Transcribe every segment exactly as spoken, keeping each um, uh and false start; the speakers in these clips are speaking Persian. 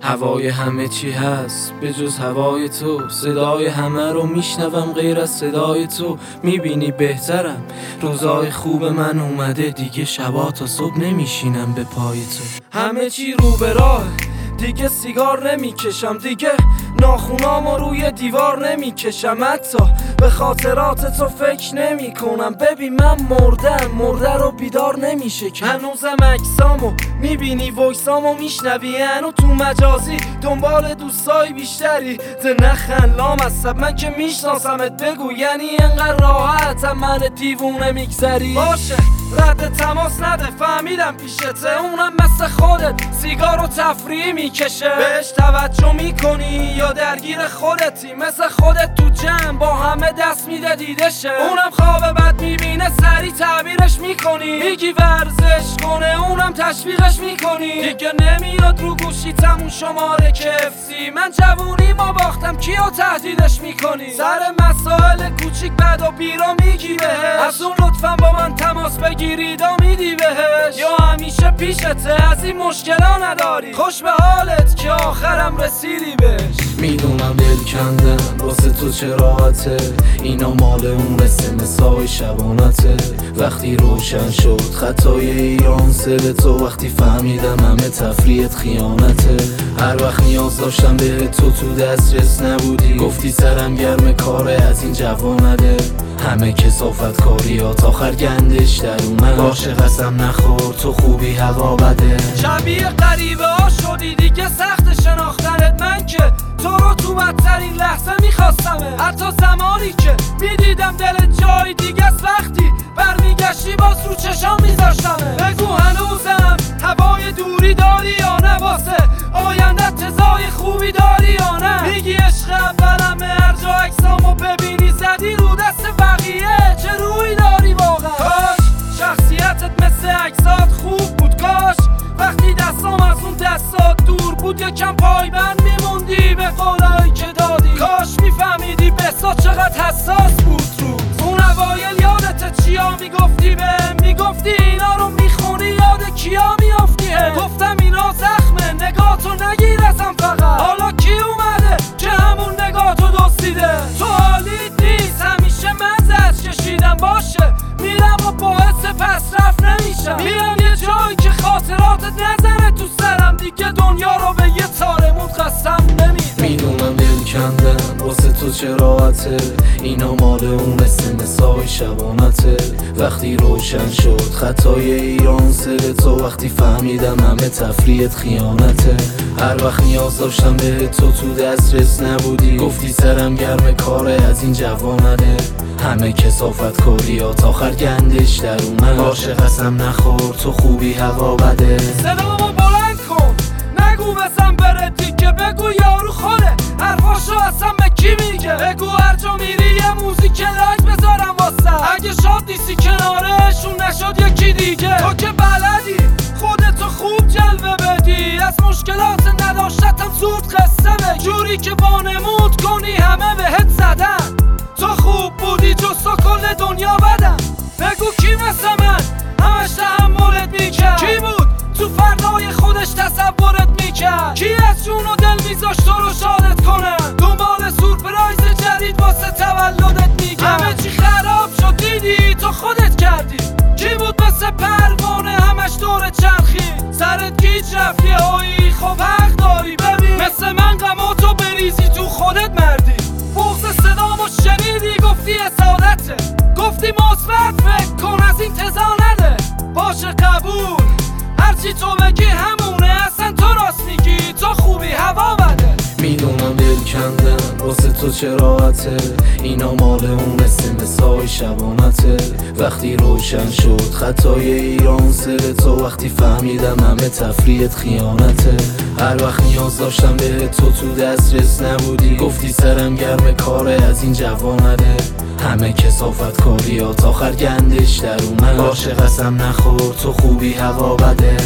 هوای همه چی هست به جز هوای تو، صدای همه رو میشنوم غیر از صدای تو. میبینی بهترم، روزای خوب من اومده دیگه، شبا تا صبح نمیشینم به پای تو. همه چی رو به راه، دیگه سیگار نمیکشم، دیگه ناخونامو روی دیوار نمیکشم، حتی به خاطرات تو فکر نمی کنم. ببین من مردم، مرده رو بیدار نمیشه که هنوزم عکسامو میبینی، ویسامو میشنوی، هنو تو مجازی دنبال دوستای بیشتری. ده نخن لامصب من که میشناسمت، بگو یعنی انقدر راحتم من دیوونه میگذری؟ باشه رد تماس نده، فهمیدم پیشته، اونم مثل خودت سیگار و تفریحی میکشه. بهش توجه میکنی یا درگیر خودتی؟ مثل خودت تو جمع با همه دست میده دیدشه، اونم خواب بد میبینه سری تعبیرش میکنی. میگی ورزش کنه اونم تشویقش میکنی، دیگه نمیاد رو گوشی تمون شماره کفسی. من جوونی ما باختم کیو تهدیدش میکنی؟ سر مسائل کوچیک بد و بیرا میگی بهش، از اون لطفا با من تماس بگیری دا میدی بهش، یا همیشه پیشته از این مشکلا نداری؟ خوش به حالت که آخرم رسیدی بهش. میدونم دل کندم واسه تو چه راحته، اینا مال اون اسمسای شبانته. وقتی روشن شد خطای ایران سر تو، وقتی فهمیدم همه تفریحت خیانته. هر وقت نیاز داشتم به تو تو دسترس نبودی، گفتی سرم گرم کاره از این جوانده. همه کسافت کاریات آخر گندش در اومد، باشه قسم نخور تو خوبی هوا بده. شبیه غریبه ها شدی دیگه سخت شناختنت، من که تو رو تو بدترین لحظه میخواستمه، حتی زمانی که میدیدم دلت جای دیگه است، وقتی برمیگشتی باز رو چشام میذاشتمه. بگو هنوزم هوای دوری داری یا نه؟ واسه آینده تزای خوبی داری یا نه؟ میگی عشق اولمه، هر جا عکسامو ببینی زدی رو دست بقیه، چه روی داری واقعا؟ کاش شخصیتت مثل عکسات خوب بود، کاش وقتی دستام از اون دستات دور بود یکم پایبند میموندی به قولایی که دادی. کاش میفهمیدی بسات چقدر حساس بود رو اون اوایل. یادت چیا میگفتی بهم؟ میگفتی اینا رو میخونی یاد کیا میافتی؟ گفتم اینا زخمه، نگاهتو نگیر ازم فقط. حالا کی اومده که همون نگاهتو دزدیده؟ تو حالیت نیست، همیشه من زد کشیدم، باشه میرم و باعث پس رفت نمیشم. میرم یه جایی که خاطراتت نزنه تو سرم، دیگه دنیا رو به یه تارمون قسم نمیدم. میدونم دل کندم واسه تو چه راحته، اینا مال اون اسمسای شبانته. وقتی روشن شد خطای ایران سر تو، وقتی فهمیدم همه تفریحت خیانته. هر وقت نیاز داشتم به تو تو دسترس نبودی، گفتی سرم گرم کاره از این جوانده. همه کسافت کاریات آخر گندش در اومد، باشه قسم نخور تو خوبی هوا بده. صدامو بلند کن نگو بسم بره دیگه، بگو یارو خوده حرفاشو اصلا به کی میگه؟ بگو هر جا میری یه موزیک لایک بذارم واسه، اگه شاد نیستی کنارشون نشد یکی دیگه. تو که بلدی خودتو خوب جلوه بدی، از مشکلات نداشتم زود قصه بگی، جوری که وانمود کنی همه بهت زدن. تو خوب بودی جز تو کل دنیا بدم، بگو کی مثل من همش تحملت میکرد؟ کی بود تو فردای خودش تصورت میکرد؟ کی از جون و دل میذاشت تو رو شادت کنه؟ دنبال سورپرایز جدید واسه تولدت میکرد. همه چی خراب شد دیدی تو خودت کردی. کی بود مثل پروانه همش دور چرخی؟ سرت گیج رفت یه هایی، خب حق داری ببین مثل من غماتو بریزی تو خودت مردی. بغض صدامو شنیدی گفتی اسادته، گفتی مثبت فکر کن از این تزا نده. باشه قبول هرچی تو بگی همونه، اصلا تو راست میگی تو خوبی هوا بده. میدونم دل کندم واسه تو چه راحته، اینا مال اون اسمسای شبانته. وقتی روشن شد خطای ایران سر تو، وقتی فهمیدم همه تفریحت خیانته. هر وقت نیاز داشتم به تو تو دسترس نبودی، گفتی سرم گرم کاره از این جوانده. همه کسافت کاریات آخر گندش در اومد، باشه قسم نخور تو خوبی هوا بده.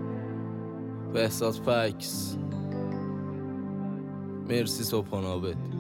بهزاد فکس مرسی صبحانه آبد.